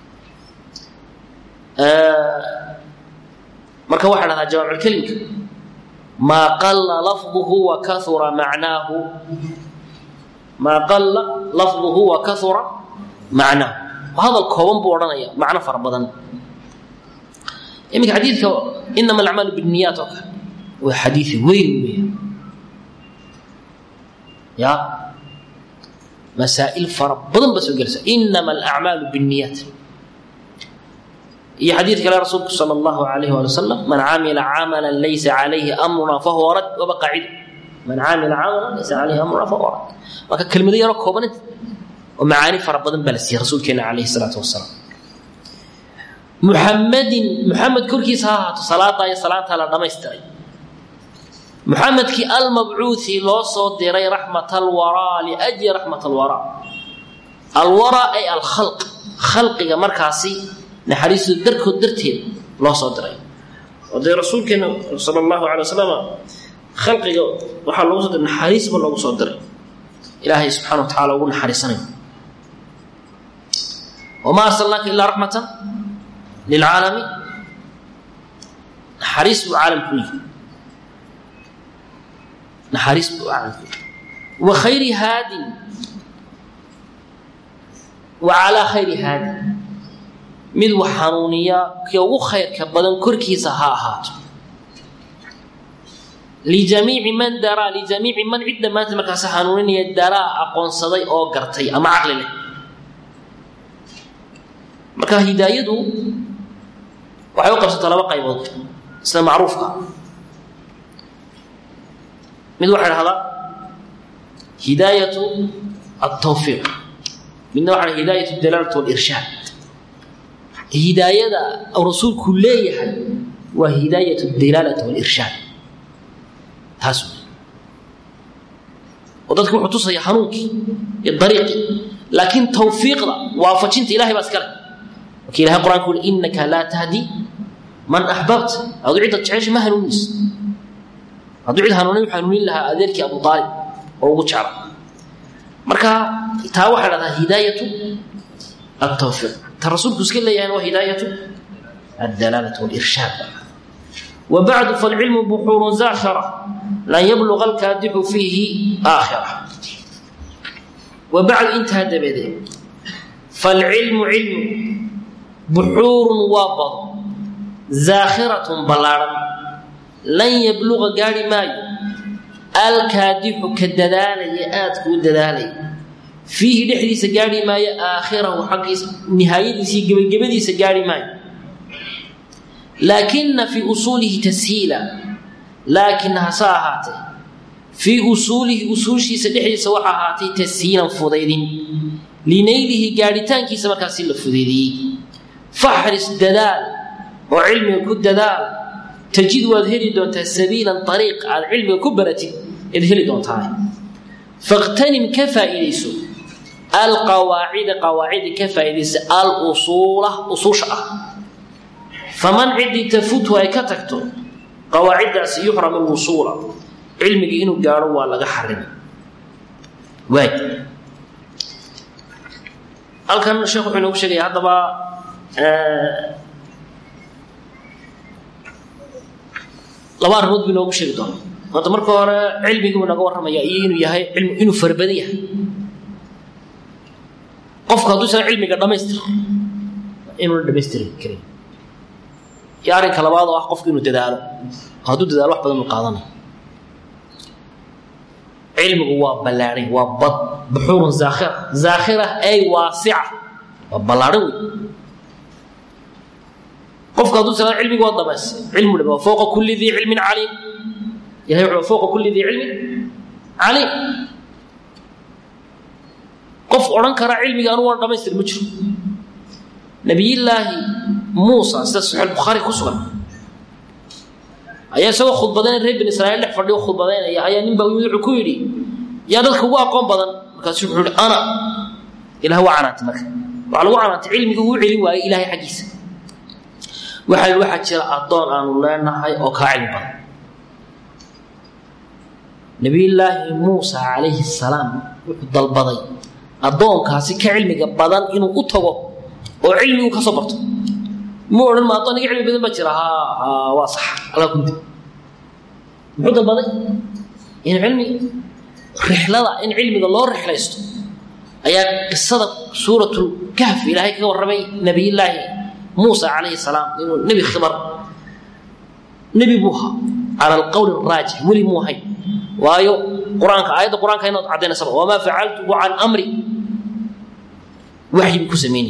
Speaker 1: ee marka waxa la jawaab الكلم ma qalla lafdhuhu wa kathura ma'nahu ma qalla lafdhuhu wa kathura ma'nahu hada kooban buu oranaya macna fara badan إمك حديثك إنما الأعمال بالنيات وحديث وين وين يا مسائل فرب بدن بس وجلسة إنما الأعمال بالنيات هي حديث كلا رسول صلى الله عليه وسلم من عمل عملا ليس عليه أمرنا فهو رد وبقى عيد من عمل عملا ليس عليه أمرنا فهو رد وكان كلمة دي ركوب بنت ومعاني فرب بدن بلس رسول كنا عليه الصلاة والسلام محمد محمد كركيس ها صلاة يا صلاة على دمستري محمد كي المبعوث لو صوت ديري رحمة الوراء لأجل رحمة الوراء الوراء أي الخلق خلق يا مركاسي نحريس الدرك والدرتين لو صوت ديري ودي رسول كنا صلى الله عليه وسلم خلق وحال لو صوت نحريس ولا صوت ديري إلهي سبحانه وتعالى يقول نحرسني وما أرسلناك إلا رحمة للعالم نحرس العالم كله نحرس العالم كله وخير هاد وعلى خير هاد مذ وحنونية كيو خير كبدن كركيسة هاهات لجميع من درى لجميع من عدة ما تمكس حنونية درى أقون صدي أو قرتي أما عقل له مكا هدايته waxay u qabsatay laba qaybood isla macruufka mid waxa la hidayatu at-tawfiq midna waxa hidayatu ad-dalalatu wal-irshad hidayada rasuulku leeyahay waa hidayatu ad-dalalatu wal-irshad taas wadadku wuxuu tusaya hanuunki iyo dariiqi laakiin tawfiiqda waafajinta ilaahay baa iskale وكيل هذا القرآن يقول إنك لا تهدي من أحببت أدعي تعيش ما هنونس أدعي هنوني وحنوني لها أذلك أبو طالب oo ugu jecel marka taa waxa la hidaayatu at-tawfiq ta rasuulku iska leeyahay waa hidaayatu ad-dalalatu wal-irshad wa ba'du fal-ilmu buhurun zakhira la yablugha al-kadihu fihi akhirah wa ba'd intaha dabade fal-ilmu ilmu buhurun wabad zakhiratun balaran lan yablugha gari maayo al-kadihu kadadalay aadku dadalay fihi dhixdiisa gaari maayo aakhirahu xaqiis nihaayadiisa gabagabadiisa gaari maayo laakin fi usulihi tasheela laakin hasaahate fi usulihi usulshiisa dhixdiisa waxa ahaatay tasheelan fudaydin linaylihi gaaritaankiisa markaas la fudaydiyay fahris dadaal oo cilmiga ku dadaal tajid waad heli doontaa sabiilan tariiq aad cilmiga ku baratid id heli doontaa faqtanim kafaa'ilayso القواعد قواعد كفايدس الأصول أصوشة فمن عدي تفوت وهي كتكتو قواعد سيحرم الوصول علمك إنه قاروا ولا حرم واي قال كان الشيخ حنوب شيء هذا با آه لبار رد بنوب شيء ده هذا مركور علمك ونقول رمي إنه يهاي علم إنه فربديه qofka haduu san cilmiga dhameystir inuu dhameystir karo yaarin kala baad wax qofku inuu dadaalo haduu dadaalo wax badan u qaadanayo cilmigu waa balaarin waa bad buhurun zaakhira zaakhira ay waasi'a waa balaarin qofka haduu san cilmiga waa dhameys cilmu waa fawqa kulli dhi ilmin alim yahay fawqa kulli dhi ilmin alim qof oran kara cilmiga anu waan dhameystir ma jiro nabiyilaahi muusa sahih bukhari ku sugan ayaa soo khudbadeen reer bin israa'iil dhex fadhiyo khudbadeenaya ayaa nin baa wuxuu ku yiri yaa dadku ugu aqoon badan markaas wuxuu yiri ana ilaahu waanat marka waxa lagu aanat cilmiga uu cilin waayay ilaahay xaqiisa waxa waxa jira adoon aanu leenahay oo ka cilmi badan nabiyilaahi muusa alayhi salaam wuxuu dalbaday adoonkaasi ka cilmiga badan inuu u tago oo cilmigu ka soo barto ma oran ma adooniga cilmi badan ba jira ha waa sax ala kunti muxuu baday in cilmi rihlada in cilmiga loo rihlaysto ayaa qisada suuratul kahf ilaahay ka warramay nabiyilaahi muusa alayhi salaam inuu nabi khibar nabi buha ala alqawl arrajih wali muhay waayo quraanka aayada quraanka inoo cadeynaysa wama fa'altu an amri wahyi ku sameeyay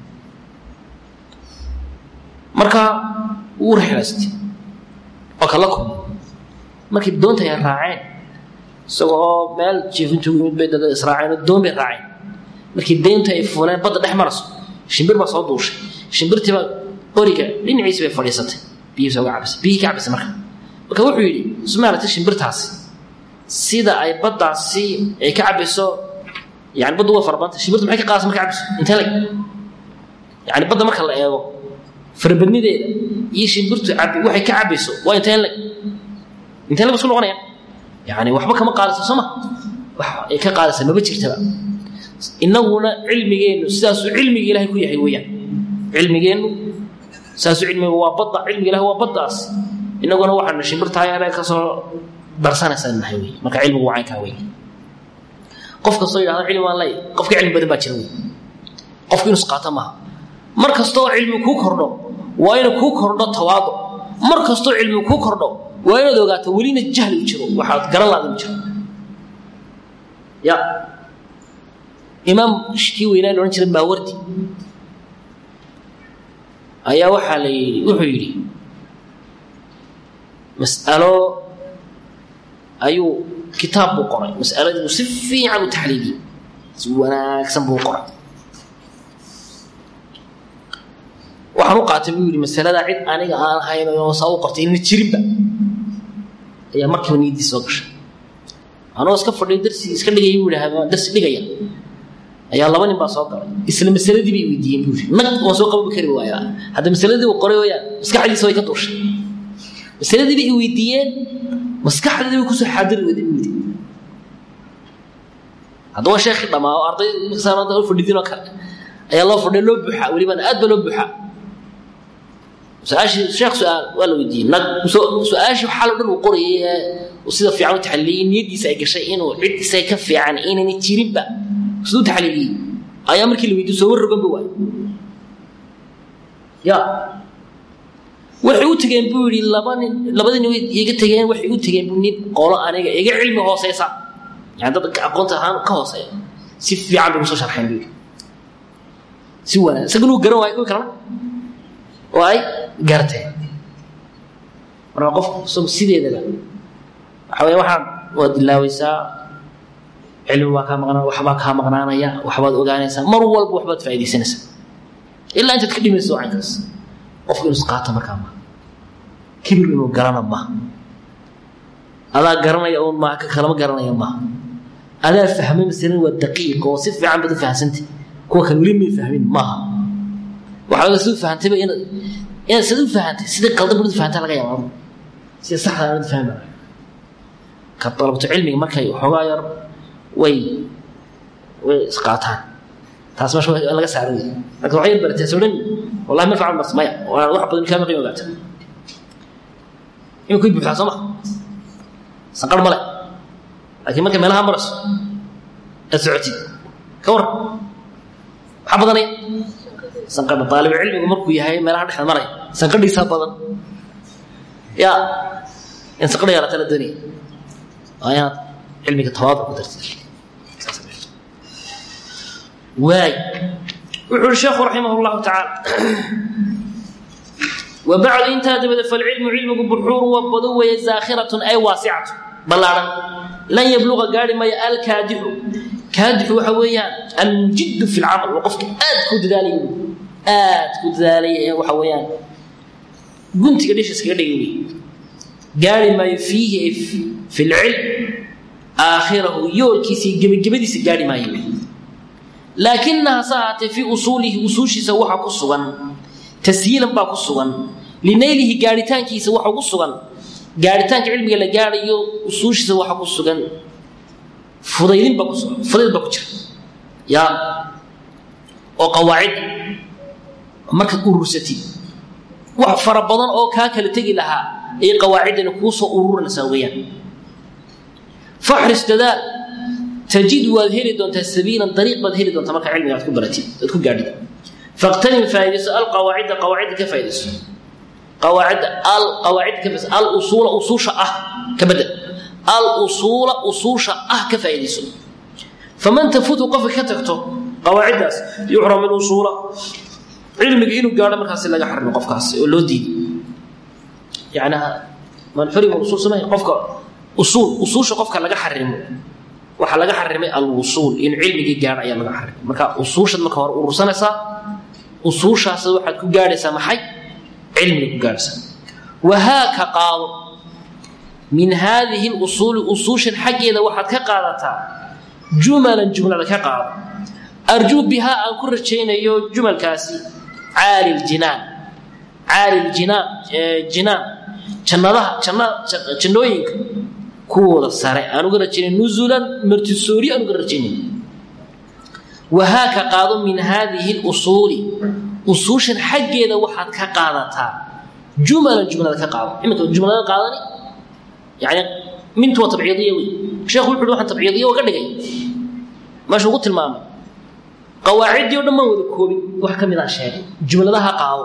Speaker 1: marka uu rixlasti oo kala ku markii doonta ay raaceen soo meel jiifintu mid bay dad israaciil doon bay raaceen markii deynta ay fuuleen bad dhex marayso shimbir ba soo duushay shimbirtii ba qoriga dhinaciisa bay fadhiisatay biyo soo cabsay biyo ka cabsay marka marka wuxuu yiri sumaarta shimbirtaasi sida ay badaasi ay ka cabiso yaani badu waa farbanta shibirtu maxay ka qaas marka cabiso inta lag yaani bada marka la eego farbadnideeda iyo shibirtu cabi waxay ka cabiso waa inta lag inta lag isku noqonaya yaani waxba kama qaadayso sama wax ay ka qaadayso ma jirtaba inaguna cilmigeenu sidaas cilmiga ilaahay ku yahay weeyaan cilmigeenu sidaas cilmiga waa bada cilmiga ilaahay waa badaas inaguna waxaan shibirta ayaan ka soo darsanaysan nahay marka cilmigu waa ka weyn qofka soo yiraahdo cilmi waan leeyahay qofka cilmi badan baa jira qofku inuu qaata ma markasto cilmi ku kordho waa inuu ku kordho tawaadu markasto cilmi ku kordho waa inuu ogaato walina jahli u jiro waxa garan laadin jiro ya imam shiki weynaan oran jiray maawardi ayaa waxa la wuxuu yiri mas'alo ayuu kitaab buu qoray mas'aladu si fiican u taxliili si wanaagsan buu qoray waxaan u qaatay buu yiri mas'alada cid aniga aan hayno oo soo qortay in jirinba ayaa markii niidii soo gashay anoo iska fadhiyo darsi iska dhigay buu yiraahdo darsi dhigaya ayaa laba nin baa soo galay isla mas'aladii bay weydiiyeen buu yiri nag oo soo qaban kari waaya hada mas'aladii uu qoray waaya maskaxdiisa way ka duushay mas'aladii bay weydiiyeen maskaxdii ku soo xaadir wada هذا هو شيخ لما أرضي مثلا هذا الفردين وكان أي الله فرد له بحا ولمن أدب له بحا سؤال شيخ سؤال ولا ودي سؤال شو حاله ده وقرية وصير في عون تحليين يدي سايق شيئين وعد سايكفي عن إيه نتيرين بقى صدق تحليين أيام الكل ويدو سوور رقم بواي يا وحيوت جين بوري لبان لبان يجي تجين وحيوت جين بني قراء أنا يجي علم هو سيسا يعني ده أقول تهان كهوسة سيف في عند الرسول شرحين بيقول سوى سجنوا جروا يقول كلام واي قرته رقف صوب سيدي ذا حوالي واحد ود الله ويسا علم وكام مغنى وحباك هم مغنانا يا وحباد أوجانيسا مروا وحباد فايدي سنسا إلا أنت تكلم السوء عنك قف إنسقاط مكانه كبر إنه قرنا ما هذا قرنا يوم ما كلام قرنا يوم ما أنا فهمي مثلاً والدقيق وصف عم بدي فهمت كوا كانوا لمي فهمين ما وحاول أسوي فهمت بقى إن إن سدوا فهمت سيد قلبي بدي فهمت على غيره سيد صح أنا بدي فهمه كطلبة علمي ما كي حواير وي وإسقاطان تاسمع شو أنا قص عربي لكن وعير برتسولن والله ما فعل بس ما وأنا أروح بدي كلام قيمة قاعد يمكن بحث سمح سنقر ملأ لكن ما كملها مرس السعودي كور حفظني سنقر طالب علم ومركو يهاي ما راح نحن مري سنقر لي سابضا يا إن سنقر يا رتل الدنيا آيات علمك التواضع قدرت واي وحول الشيخ رحمه الله تعالى وبعد انتهى فالعلم علم بحور وبدو زاخرة أي واسعة بلارا لن يبلغ قاري ما الكادح كادح وحويا المجد في العمل وقفك آد كود ذالي آد كود ذالي وحويا قلت قديش اسكالي قاري ما فيه في العلم آخره يول كيسي جبل جبل سجاري ما يبي لكنها ساعة في أصوله أصوشي سوحا قصوا تسهيلا با قصوا لنيله قارتان كي سوحا قصوا قارتان علمي لا قاري أصوشي سوحا قصوا فضيلين با قصوا فضيل با كجر يا وقواعد marka urursati wax fara badan oo ka kala tagi lahaa ay qawaacidana ku soo ururna saawayaan fahris dadaal تجد وهيري دون تسبيلا طريق بدهيري دون تمرك علمي عاد كبرتي تكون قاعده فاغتنم فائده القواعد قواعد كفائده قواعد القواعد كيف الاصول اصول اه كبدل الاصول اصول اه كفائده فمن تفوت قف كتكتو قواعد يحرم الاصول علمك انه قال markaas laga xarimo qofkaas oo loo diiday yaana man xurimo usul samay qofka usul usulsha qofka laga xarimo waxa laga xarimay al-wusul in cilmiga gaar ayaa laga xarimay marka usulshad marka hor urursanaysa usulshaas waxaad ku gaaraysaa maxay cilmiga ku gaaraysaa wahaaka qaad min hadhihi al-usul usulshan xageeda waxaad ka qaadataa jumalan jumlada ka qaad arju biha an ku rajaynayo jumalkaasi عالي الجنان عالي الجنان جنان جنadaha jannooyinka kuwada sare aan uga rajeenay nuzulan martisoori aan uga rajeenay wahaaka qaado min hadhihi al-usul usushan xageeda waxaad ka qaadataa jumalan jumlada ka qaado imika jumlada qaadani yaani mintu tabciidiyya wi sheekhu wuxuu waxaan tabciidiyya uga dhigay ma soo tilmaamay قواعد يوم ما وذ كوبي وحكم إذا شيء جملتها قاو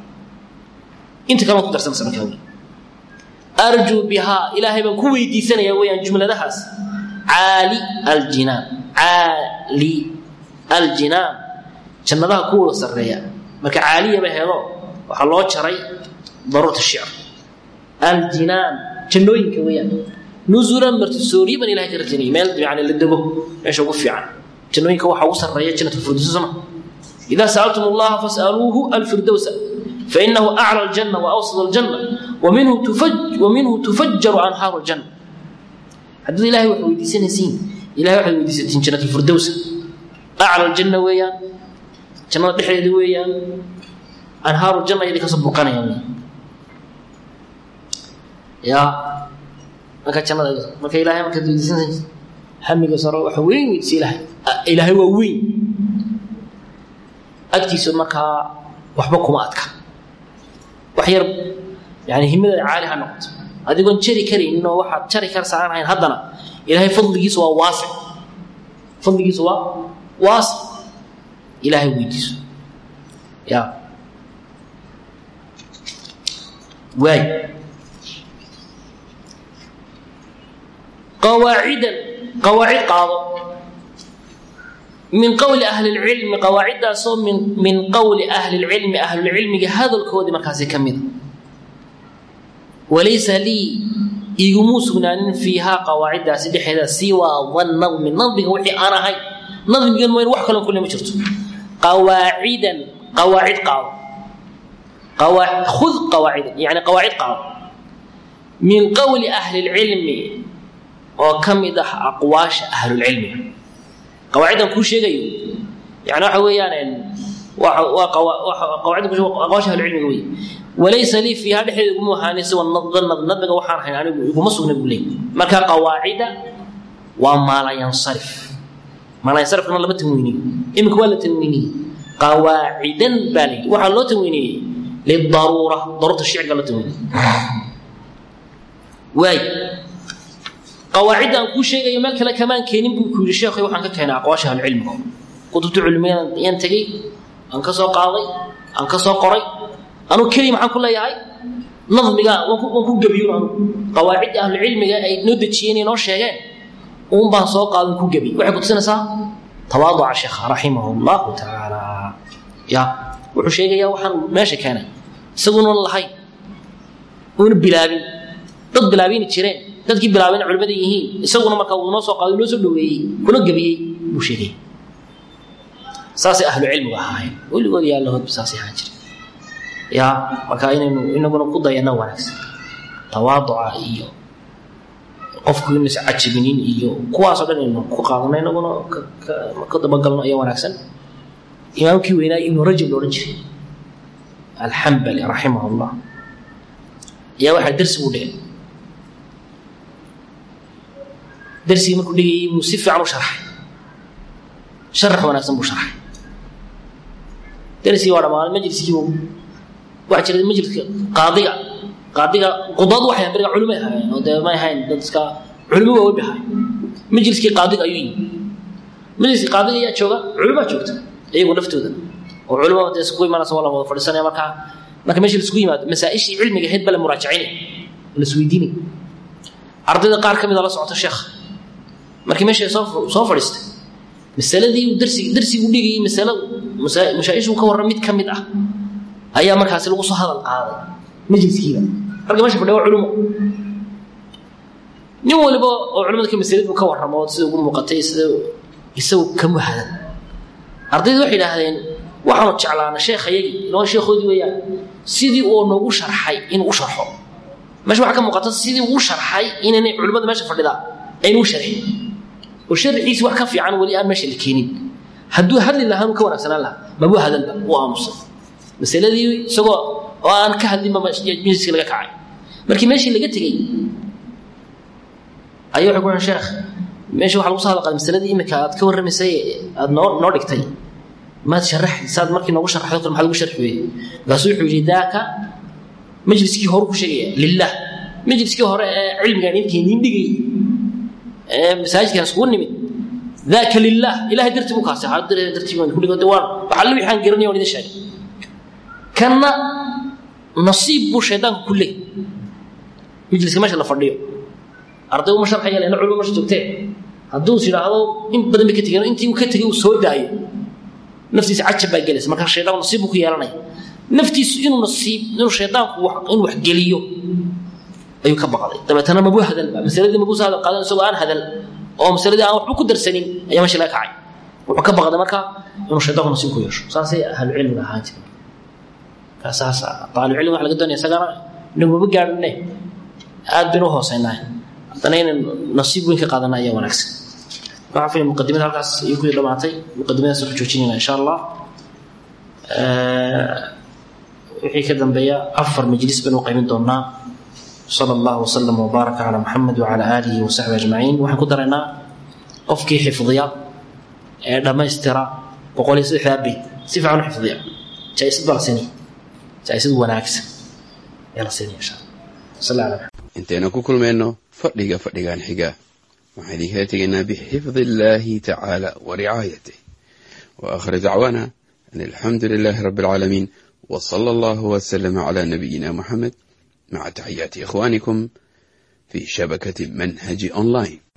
Speaker 1: أنت كمان تقدر تسمع كوي أرجو بها إلهي من كوي دي سنة يوين جملتها عالي الجنان عالي الجنان جملتها كول سرية مك عالية بهذا وحلوات شري ضرورة الشعر الجنان جنوين كويان نزولا مرتسوري من إلهي كرجني مال يعني اللي دبه إيش أقول عنه جنوينك waxa uu sareeyo jannatu firdaws sama ida sa'altum Allah fas'aluhu al-firdaws fa innahu a'la al-janna wa awsat al-janna wa minhu tufajj wa minhu tufajjaru anhar al-janna hadii ilaahi wuxuu weydiisanaysiin ilaahi wuxuu weydiisatin jannatu firdaws a'la al-janna weeyaan jannada dhexdeeda weeyaan anhar al-janna idinka soo buqanayaan ya marka jannada marka ilaahi marka weydiisanaysiin hamiga saro waxa weyn si ilaahay ilaahay waa weyn agtiisa marka waxba kuma adka wax yar yani himada caali ha noqoto adigoon jari karin oo waxa jari kar saarayn haddana ilaahay fadligiisa waa waasi fadligiisa waa waasi ilaahay weydiiso ya واي قواعد قواعد قاضي من قول أهل العلم قواعد صوم من من قول أهل العلم أهل العلم هذا الكود مركزي كميد وليس لي يجموس من فيها قواعد سيد حدا سوى والنظم النظم هو أنا هاي نظم جن وين وحكي لهم كل ما شفته قواعدا قواعد قاضي قواعد خذ قواعد يعني قواعد قاضي من قول أهل العلم وكم إذا أقواش أهل العلم قواعد كل شيء جيد يعني حويان وقواعد أقواش أهل العلم قوي وليس لي في هذا الحين يقوم هانس والنظر نظر وحار يعني يقوم مصون يقولي ما كان قواعد وما لا ينصرف ما لا ينصرف من الله بتمويني إمك ولا تمويني قواعدا بالي وحلو تمويني للضرورة ضرورة الشيء قالت تمويني واي قواعد أن كل شيء يملك لك كمان كينين بكل شيء خير وحنا كنا أقواشها العلم كتب علميا ينتهي أنكسر قاضي أنكسر قري أنا كريم عن كل ياي نظم جاء وكون جبيون قواعد أهل العلم جاء ندة شيء نور شيء وهم بانصار قاضي كون جبي وحكوا سنة سا تواضع الشيخ رحمه الله تعالى يا وحشيء يا وحن ماشي كان سبون الله هاي ونبلابين ضد بلابين تشرين dadkii bilaabeen culimada yihiin isaguna marka uu noo soo qaaday noo soo dhaweeyay kuna gabiyay uu sheegay saasi ahlu cilmiga ahaayeen waligood yaa lahood saasi ahaan jiray ya marka inaynu inaguna ku dayana wanaagsan tawaaduca iyo qofku inuu iscajibinin iyo kuwaas oo dhan inuu ku qaadanay inaguna ka dabagalno ayaa wanaagsan imaamkii weynaa ibn rajab loo jiray al-hanbali rahimahullah yaa waxa darsi u dhigay درسي مركو دغي مصيف عنو شرح شرح وناسن بو شرح درسي ودا ما مجلسكي waxa jiray majliska qaadiga qaadiga qodad waxa bariga culimo ahayn oo deema ahayn dadka culimo way baxay majliski qaadiga ayuu majliski qaadiga ayaa jooga culimo joogta ayagu naftooda oo culimo wada isku imaanaysa wala wada fadhiisanaya marka marka majlisku yimaad masaa'ishii cilmiga heed bal muraajacini la isweydiini ardayda qaar kamid ah la socota sheekh markii meesha soo soo fadhiistay masaladii darsi darsi u dhigay mas'alo mashaayishu ka waran mid kamid ah ayaa markaas lagu soo hadal qaaday majliskiiba marka meesha fadhiyo culimo nin waliba oo culimada ka masaladu ka warramo sida ugu muuqatay sida isagu ka muhadan ardaydu waxay yiraahdeen waxaan jeclaana sheekhayagi loo sheekhoodii weeyaan sidii uu noogu sharxay in uu sharxo meesha waxa ka muuqata sidii uu sharxay inay culimada meesha fadhida ay uu sharxay وشرعيس وحكا في عن ولي أمشي الكينين هدو هذل الله هنو كون أحسن الله ما بو هذا الباب وأمص بس الذي سوا وأنا كهذي ما مجلس لك عاي لكن ماشي اللي قلت لي أيوة يقول الشيخ ماشي واحد وصل قال بس الذي إنك تكون رمسي النور نورك تاني ما تشرح ساد مركي نوش شرح يطلب محل وشرح فيه بس يحوي جداك مجلس كي هروك شيء لله مجلس كي هر علم يعني كينين دقي مساجد كان سكون نمي ذاك لله إله درت مكاسة هذا درت من كل دوار وحلو يحن قرني ولد الشيء كان نصيب الشيطان كله يجلس ماشي الله فرديه أرضه مش رح يلا العلوم مش تكتئ هدوس إلى هذا إن بدل بكتير أنت وكتير وسود داي نفسي ساعات بقى جلس ما كان الشيطان نصيبك يارني نفسي إنه نصيب إنه الشيطان إنه وحجليه أيوة كبر عليه طب أنا ما بقول هذا المسألة دي ما بقول هذا قال سواء هذا أو مسألة دي أنا وحكو درسنين أي ماشي لك عاي وكبر هذا مركا إنه الشيطان نصيبك يرش صار أهل العلم هاي أساس طالب العلم على الدنيا سجارة نبغى بقى منه عاد بنوه صيناه تنين نصيب وينك قادنا أيه ونعكس بعرف المقدمات هالقص يقول لما أعطي مقدمات سوتشوتشيننا إن شاء الله وحي كذا بيا أفر مجلس بنو قيمين دونا صلى الله وسلم وبارك على محمد وعلى آله وصحبه أجمعين وحن قدرنا qofkii xifdiya ee dhamaystira boqol iyo saddex beyt si fiican u xifdiya jaayisad baa la siinaya jaayisad wanaagsan ayaa la siinaya insha Allah sallallahu alayhi
Speaker 2: intayna ku kulmayno fadhiga fadhigan xiga waxaan idinkaga tegaynaa bixifdi illaahi tacaala wa ricaayatih wa aakhir dacwaana an alxamdu lilaahi rabbi alcaalamiin wa sala allahu wasalama calaa nabiyina muxamed maca taxiyaati ikhwaanikum fi shabakati manhaji online.